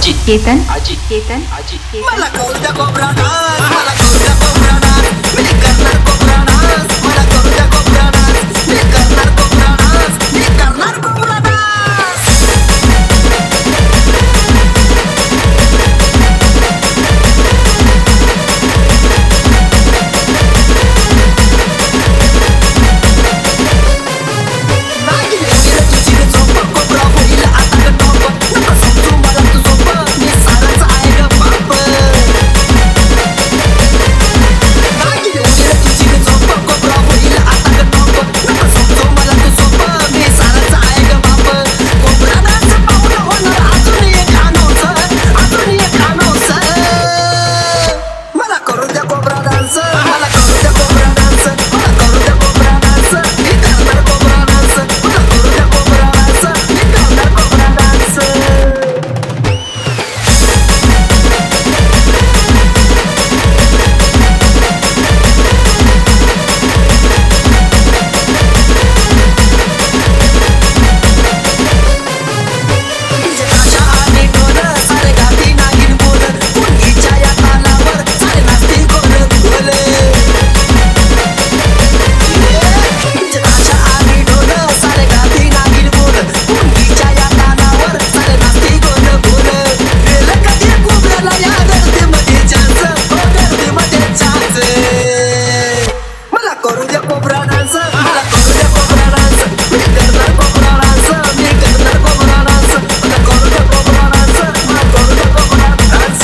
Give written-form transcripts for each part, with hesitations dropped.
केतन मला करू द्या कोबरा डान्स, मला करू द्या कोबरा डान्स, मी करणार कोबरा डान्स, मला करू द्या कोबरा डान्स, मी करणार कोबरा डान्स, मी करणार कोबरा डान्स. नाही रे तुझी झोप कोबरा होईल आता ग टॉप, नको समजू मला तू झोप, मी साराच आहे ग बाप. नाही रे तुझी झोप कोबरा होईल आता ग टॉप, नको समजू मला तू झोप, मी साराच आहे ग बाप. कोबरा डान्स पाहून होणार अजून एक अनौन्स, अजून एक अनौन्स. मला करू द्या कोबरा डान्स, मला करू द्या कोबरा डान्स, मला करू द्या कोबरा डान्स, मी करणार कोबरा डान्स, मला करू द्या कोबरा डान्स, मी करणार कोबरा डान्स. डीजेच्या आणि ढोल सारे गाती नागिन बोल, पुंगीच्या या तालावर सारे नाचतील गोल गोल. डीजेच्या आणि ढोल सारे गाती नागिन बोल, पुंगीच्या या तालावर सारे नाचतील गोल गोल. वेल कधी कोबऱ्याला या गर्दीमध्ये चान्स, हो गर्दीमध्ये चान्स. मला करू द्या कोबरा डान्स, मला करू द्या कोबरा डान्स, मी करणार कोबरा डान्स, मी करणार कोबरा डान्स, मला करू द्या कोबरा डान्स, मला करू द्या कोबरा डान्स.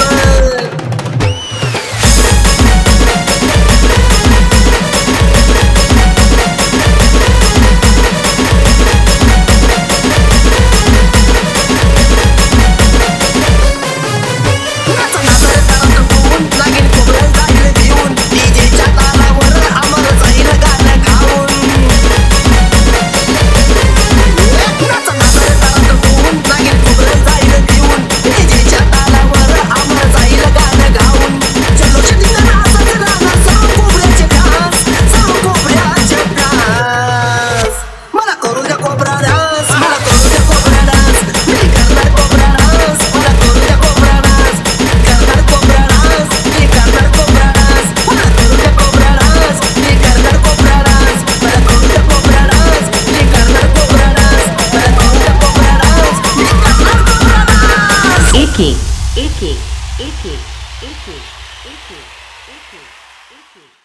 नाचा नाचा रे तारात होऊन, लागेल कोबऱ्याला जाईल भिवून, डीजेच्या तालावर अमर जाईल गाणं गाऊन. नाचा नाचा रे तारात होऊन, लागेल कोबऱ्याला जाईल भिवून, डीजेच्या तालावर अमर जाईल गाणं गाऊन. चलोच्या ठिकाणी असाच राहणार सर्व कोबऱ्याचे डान्स, सर्व कोबऱ्याचे डान्स. मला करू द्या कोबरा डान्स, मला करू द्या कोबरा डान्स, मी करणार कोबरा डान्स, मला करू द्या कोबरा डान्स, करणार कोबरा डान्स, मी करणार कोबरा डान्स, मला करू द्या कोबरा डान्स, मी करणार कोबरा डान्स, मला करू द्या कोबरा डान्स, मी करणार कोबरा डान्स, मला करू द्या कोबरा डान्स, मी करणार कोबरा डान्स. एक